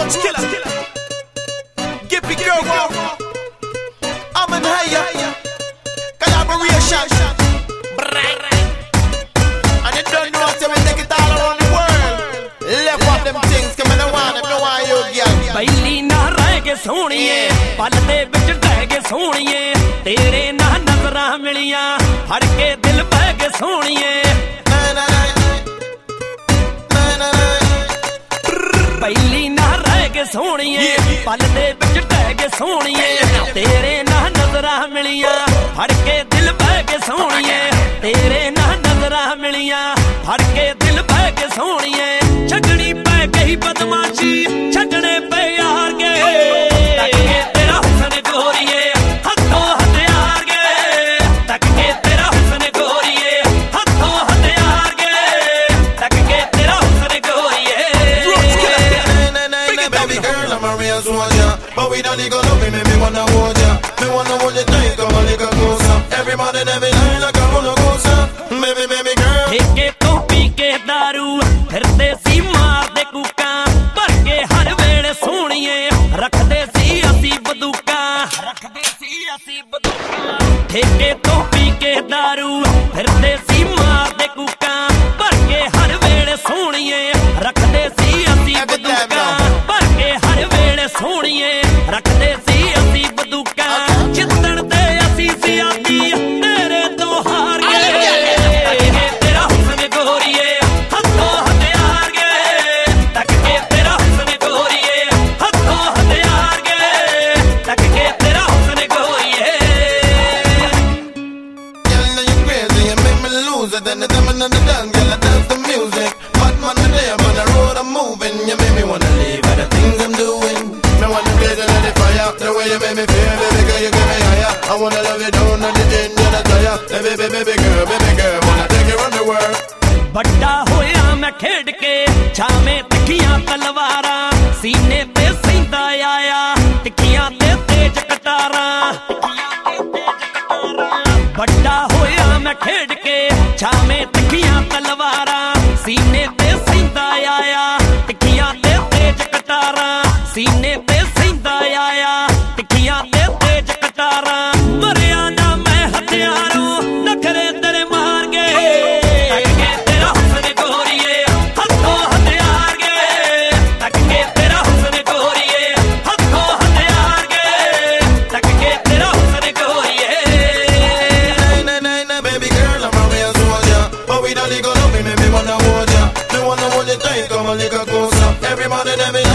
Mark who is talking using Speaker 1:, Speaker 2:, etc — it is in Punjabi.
Speaker 1: Roach killer. Gippy girl, I'm in higher. Collaboration. And you don't know how to take it all around the world. Left off them things, come on, I don't want you, girl.
Speaker 2: ਪਹਿਲੀ ਨਾ ਰਹਿ ਕੇ ਸੋਹਣੀਏ ਪਲ ਦੇ ਵਿੱਚ ਟਹਿ ਕੇ ਸੋਹਣੀਏ ਤੇਰੇ ਨਾਲ ਨਜ਼ਰਾਂ ਮਿਲੀਆਂ ਫੜ ਕੇ ਦਿਲ ਬਹਿ ਕੇ ਸੋਹਣੀਏ ਪਹਿਲੀ ਨਾ ਰਹਿ ਕੇ ਸੋਹਣੀਏ ਪਲ ਦੇ ਵਿੱਚ ਟਹਿ ਕੇ ਸੋਹਣੀਏ ਤੇਰੇ ਨਾਲ ਨਜ਼ਰਾਂ ਮਿਲੀਆਂ ਫੜ ਕੇ ਦਿਲ ਬਹਿ ਕੇ ਸੋਹਣੀਏ ਤੇਰੇ ਨਾਲ ਨਜ਼ਰਾਂ ਮਿਲੀਆਂ ਫੜ ਕੇ ਦਿਲ ਬਹਿ ਕੇ ਸੋਹਣੀਏ ਛੱਡਣੀ ਪੈ ਗਈ ਬਦਮਾਸ਼ੀ ਛੱਡਣੇ ਪਏ ਯਾਰ ਗਏ ਤੱਕ ਕੇ ਤੇਰਾ ਹੁਸਨ ਗੋਰੀਏ ਹੱਥੋਂ ਹਥਿਆਰ ਗਏ ਤੱਕ ਕੇ ਤੇਰਾ ਹੁਸਨ ਗੋਰੀਏ ਹੱਥੋਂ ਹਥਿਆਰ ਗਏ ਤੱਕ ਕੇ ਤੇਰਾ ਹੁਸਨ ਗੋਰੀਏ
Speaker 3: Baby girl, I'm a real soldier, but we don't need to love me, me wanna hold ya. Me wanna hold you tight, come a little closer. Every morning, every night, like a roller coaster. Baby girl.
Speaker 2: ਠੇਕੇ ਤੋਂ ਪੀ ਕੇ ਦਾਰੂ ਫਿਰਦੇ ਸੀ ਮਾਰਦੇ ਕੂਕਾਂ ਭਰ ਕੇ ਹਰ ਵੇਲੇ ਸੋਹਣੀਏ ਰੱਖਦੇ ਸੀ ਅਸੀਂ ਬੰਦੂਕਾਂ ਠੇਕੇ ਤੋਂ ਪੀ ਕੇ ਦਾਰੂ ਫਿਰਦੇ ਸੀ ਮਾਰਦੇ ਕੂਕਾਂ ਭਰ ਕੇ ਹਰ ਵੇਲੇ ਸੋਹਣੀਏ ਰੱਖਦੇ ਸੀ ਅਸੀਂ ਬੰਦੂਕਾਂ ਭਰ ਕੇ ਹਰ ਵੇਲੇ ਸੋਹਣੀਏ ਰੱਖਦੇ ਸੀ ਅਸੀਂ ਬੰਦੂਕਾਂ ਜਿੱਤਣ ਤੇ ਅਸੀਂ ਸੀ ਆਦੀ ਤੇਰੇ ਤੋਂ ਹਾਰ ਗਏ ਤੇਰਾ ਹੁਸਨ ਗੋਰੀਏ ਹੱਥੋਂ ਹਥਿਆਰ ਗਏ ਤੱਕ ਕੇ ਤੇਰਾ ਹੁਸਨ ਗੋਰੀਏ ਹੱਥੋਂ ਹਥਿਆਰ ਗਏ ਤੱਕ ਕੇ ਤੇਰਾ ਹੁਸਨ ਗੋਰੀਏ
Speaker 3: Girl, now you crazy, you make me lose it. Anytime I'm on the dance, girl, I dance the music. Hot man today, I'm on the road, I'm moving. You make me wanna leave all the things I'm doing. Me wanna blaze it like the fire. The way you make me feel, baby girl, you get me higher. I wanna love you down on the chin, you're the tire. Hey, baby girl, wanna take you around the world.
Speaker 2: ਵੱਡਾ ਹੋਇਆ ਮੈਂ ਖੇਡ ਕੇ ਛਾਵੇਂ ਤਿੱਖੀਆਂ ਤਲਵਾਰਾਂ ਸੀਨੇ ਤੇ ਸੈਂਦਾ ਆਇਆ ਤਿੱਖੀਆਂ ਤੇ ਤੇਜ ਕਟਾਰਾਂ ਵੱਡਾ ਹੋਇਆ ਮੈਂ ਖੇਡ ਕੇ ਛਾਵੇਂ ਤਿੱਖੀਆਂ ਤਲਵਾਰਾਂ ਸੀਨੇ ਤੇ ਸੈਂਦਾ ਆਇਆ ਤਿੱਖੀਆਂ ਤੇ ਤੇਜ ਕਟਾਰਾਂ ਸੀਨੇ ਤੇ ਸੈਂਦਾ ਆਇਆ ਤਿੱਖੀਆਂ ਤੇ ਤੇਜ ਕਟਾਰਾਂ ਮਰਿਆ ਨਾ ਮੈਂ ਹਥਿਆਰੋਂ ਨਖਰੇ ਤੇਰੇ ਮਾਰ ਗਏ
Speaker 3: Come a little closer. Every morning, every night.